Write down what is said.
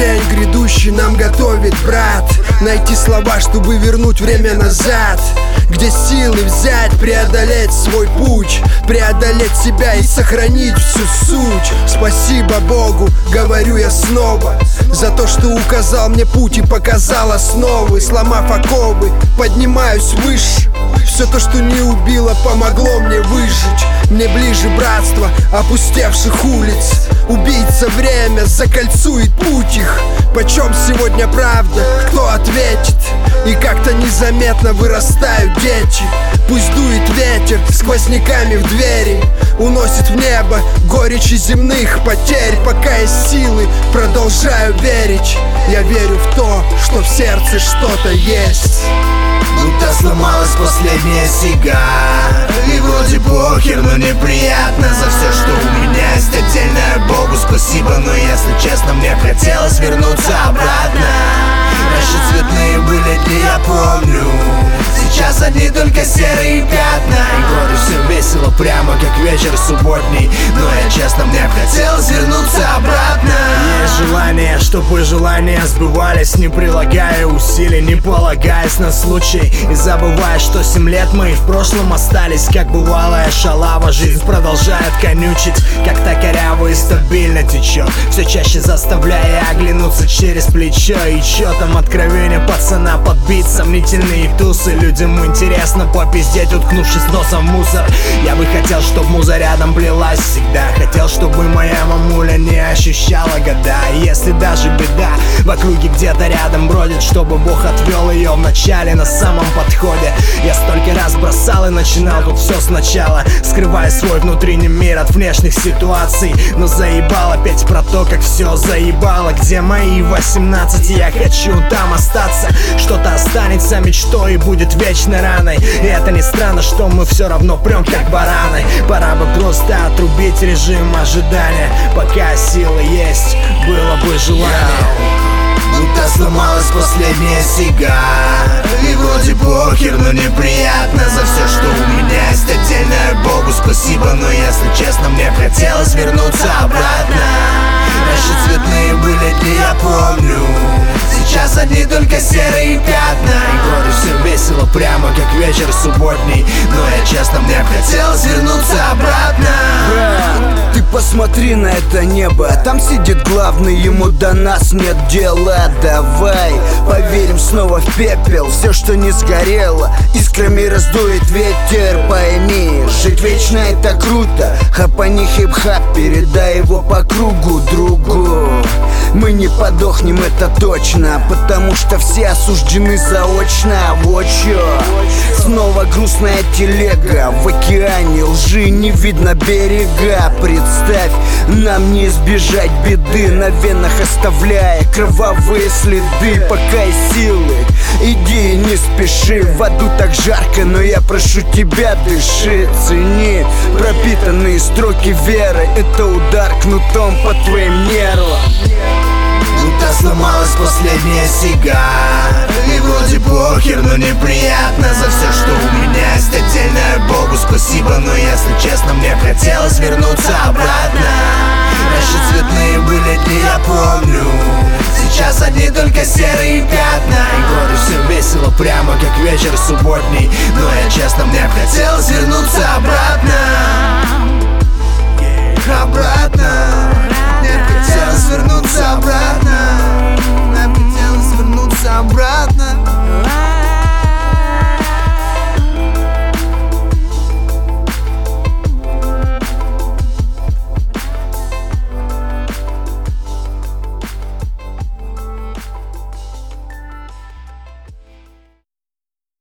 день грядущий нам готовит брат. Найти слова, чтобы вернуть время назад. Где силы взять, преодолеть свой путь, преодолеть себя и сохранить всю суть. Спасибо Богу, говорю я снова, за то, что указал мне путь и показал основы. Сломав оковы, поднимаюсь выше. Все то, что не убило, помогло мне выжить. Мне ближе братство опустевших улиц. Убийца время закольцует путь их. Почем сегодня правда, кто ответит? И как-то незаметно вырастают дети. Пусть дует ветер сквозняками в двери, уносит в небо горечи земных потерь. Пока есть силы, продолжаю верить. Я верю в то, что в сердце что-то есть. Будто сломалась последняя сигара, и вроде похер, но неприятно за все, что у меня есть. Отдельное Богу спасибо, но если честно, мне хотелось вернуться обратно. Раньше цветные были дни, я помню. Сейчас одни только серые пятна. И вроде все весело, прямо как вечер субботний. Но я честно, мне хотелось вернуться обратно. Есть желание, чтобы желания сбывались, не прилагая усилий, не полагаясь на случай. И забывая, что 7 лет мои в прошлом остались, как бывалая шалава. Жизнь продолжает конючить, как-то коряво и стабильно течет, все чаще заставляя оглянуться через плечо. И чё там откровение пацана подбить, сомнительные тусы. Людям интересно попиздеть, уткнувшись носом в мусор. Я бы хотел, чтоб муза рядом плелась всегда. Хотел, чтобы моя мамуля не ощущала года. И если даже беда в округе где-то рядом бродит, чтобы Бог отвел ее в начале, на самом подходе. Я столько раз бросал и начинал тут все сначала, скрывая свой внутренний мир от внешних ситуаций. Но заебало петь про то, как все заебало. Где мои 18, я хочу там остаться. Что-то останется мечтой и будет вечной раной. И это не странно, что мы все равно прям как бараны. Пора бы просто отрубить режим ожидания, пока силы есть, было бы желание. Будто сломалась последняя сигара, и вроде похер, но неприятно за все, что у меня есть. Отдельное Богу спасибо, но если честно, мне хотелось вернуться обратно. Раньше цветные были дни, я помню. Сейчас одни только серые пятна. И вроде все весело, прямо как вечер субботний. Но я честно, мне хотелось вернуться обратно. Ты посмотри на это небо, там сидит главный, ему до нас нет дела. Давай поверим снова в пепел, все, что не сгорело, искрами раздует ветер. Пойми, жить вечно это круто, хапани хип-хап, передай его по кругу другу. Мы не подохнем, это точно, потому что все осуждены заочно. Вот чё, снова грустная телега, в океане лжи не видно берега. Представь, нам не избежать беды, на венах оставляя кровавые следы. Пока есть силы, иди и не спеши, в аду так жарко, но я прошу тебя, дыши. Цени пропитанные строки веры, это удар кнутом по твоим нервам. Будто сломалась последняя сигара, и вроде похер, но неприятно за все, что у меня есть. Отдельное Богу спасибо, но если честно, мне хотелось вернуться обратно. Раньше цветные были дни, я помню. Сейчас одни только серые пятна. И вроде все весело, прямо как вечер субботний. Но я честно, мне хотелось вернуться обратно. Обратно.